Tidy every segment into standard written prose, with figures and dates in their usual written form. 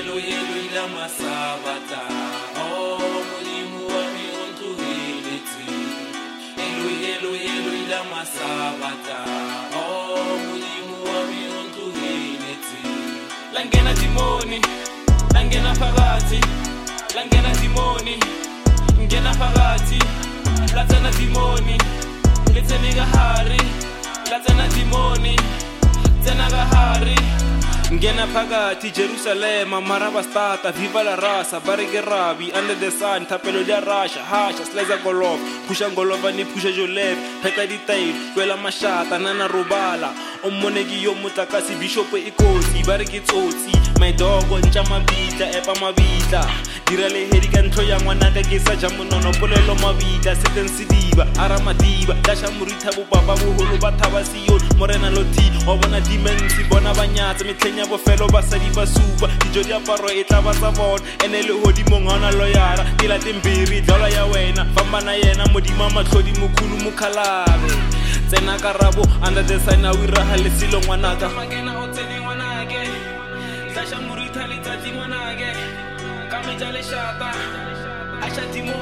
yelo ila masabata oh mulimu wa mi ontugileti yelo ila masabata oh mulimu wa mi ontugileti langena dimoni langena phakathi langena dimoni ngena phakathi latsana dimoni letsene ka hari latsana dimoni tsena ka hari ngena phakathi Jerusalem maraba stata viva la raza bareke rabi under the sun thapelo ya rasha hasha sliza golov pusha ngolova ni pusha jolef pheta ditail kwela mashata nana robala omoneki yo mutakasi bishop ikosi bareke tsotsi my dogo ntsha mabitla epa mabitla dira le hedi ka ntho ya ngwana ka ke sa ja monono polelo mabitla setensidiba ara madiba dasha muritha bo baba bo holo ba thaba siyo morena loti o bona dimensi bona banyatsa metlhenya bofelo ba sa di ba supa dijo di aparo e tla ba tsa bona ene le hodi mongana loyara dila tembiri dlola ya wena fambana yena modima matlhodi mokhulu mokhalabe tsena karabo under the sign we rahale silo ngwanaka magena o tsene ngwanake dasha muritha le tsati ngwanake kameja le shata asha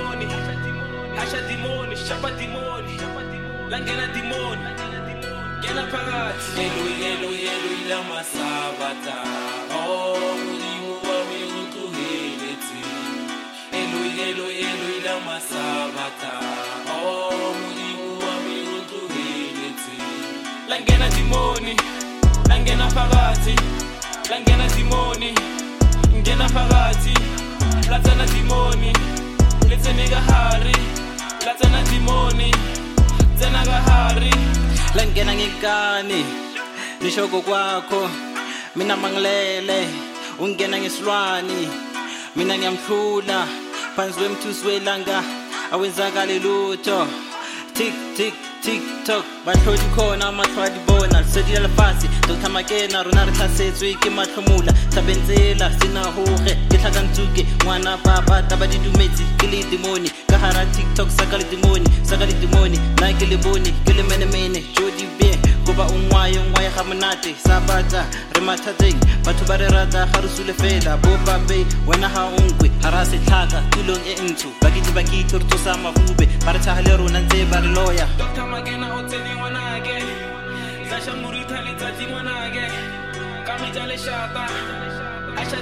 dimoni shapa dimoni langena dimoni ngena phakathi yelo ila masabata oh mulimu wa mi ontugileti yelo ila masabata oh mulimu wa mi ontugileti langena dimoni langena phakathi langena dimoni ngena phakathi latsana dimoni letsene ka hari latsana dimoni tsena ka hari langena ngekani nishoko kwakho mina mangilele ungena ngesilwani mina ngiyamhlula phansi kwemthusi welanga awenzakale lutho tik tik TikTok bahlodi khona amathwadi bona sedila fasi Dr Makena rona re tlhasetswe ke matlhomula tabenzela sina hoge ke tlhaka ntsuke ngwana baba taba di dumetse ke le demoni ka hara TikTok saka le demoni na ke le bone ke le mene jodi be goba ungwaye ga monate sabata re mathateng batho ba re rata ga re sule fela bo babe wena ha ungwe hara se tlhaka tulong e ntsu bakiti re tsosa mahube ba re thahale rona ntse ba re loya Dr Makena o tsene ngwanake dasha muritha le tsati ngwanake kameja le shata asha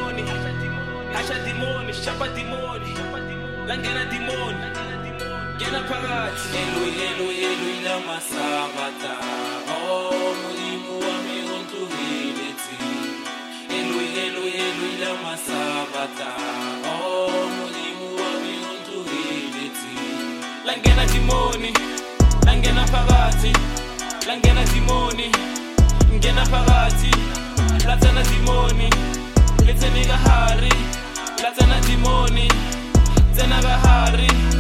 dimoni shapa dimoni langena dimoni ngena phakathi yelo ila masabata oh mulimu wa mi ontugileti yelo ila masabata oh mulimu wa mi ontugileti langena dimoni langena phakathi langena dimoni ngena phakathi latsana dimoni letsene ka hari latsana dimoni tsena ka hari